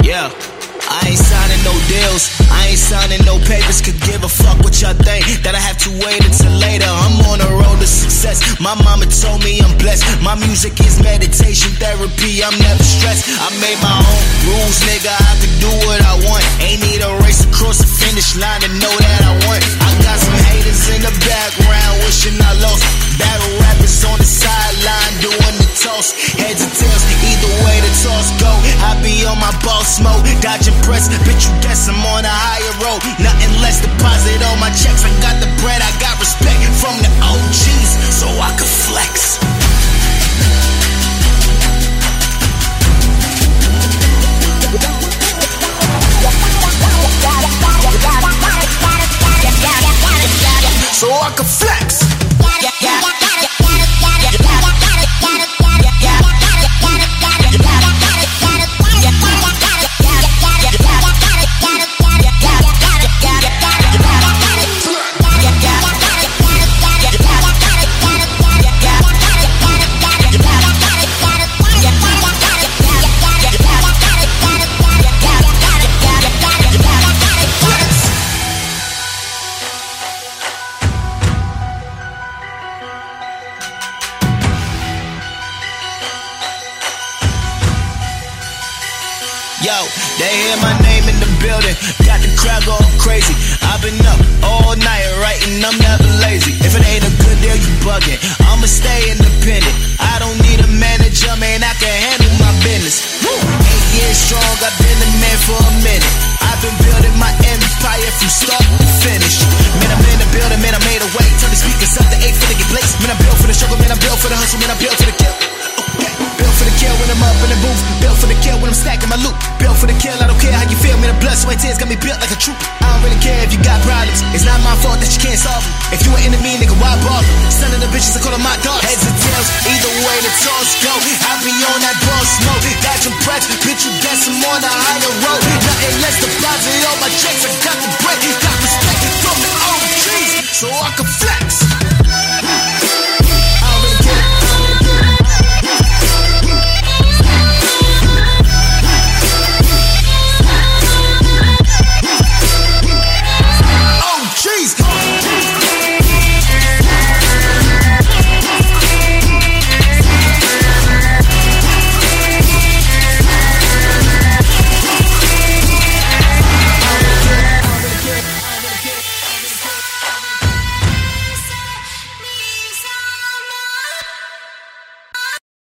Yeah. I ain't signing no deals, I ain't signing no papers. Could give a fuck what y'all think, that I have to wait until later. I'm on a road to success, my mama told me I'm blessed. My music is meditation therapy, I'm never stressed. I made my own rules, nigga, I can do what I want. Ain't need a race across the finish line to know that I won. I got some haters in the background wishing I lost. Battle rappers on the sideline doing the toss. Heads or tails, either way the toss go. I be on my boss mode, dodging press, bitch you guess I'm on a higher road. Nothing less, deposit on my checks. I got the bread, I got respect from the OGs, so I can flex. So I can flex. Yo, they hear my name in the building, got the crowd going crazy. I've been up all night writing, I'm never lazy. If it ain't a good deal, you bugging, I'ma stay independent. I don't need a manager, man, I can handle my business. 8 years strong, I've been the man for a minute. I've been building my empire from start to finish. Man, I'm in the building, man, I made a way. Turn the speakers up to 8 finna get blazed. Man, I built for the struggle, man, I built for the hustle, man, I built for the kill. Built for the kill when I'm up in the booth. Built for the kill when I'm stacking my loot. Built for the kill, I don't care how you feel. Man, the blood, sweat, tears got me built like a troop. I don't really care if you got problems. It's not my fault that you can't solve them. If you an enemy, nigga, why bother? Son of the bitches, I call them my dogs. Heads and tails, either way the toss go. I be on that boss mode. Got your breath, bitch, you guess I'm on the high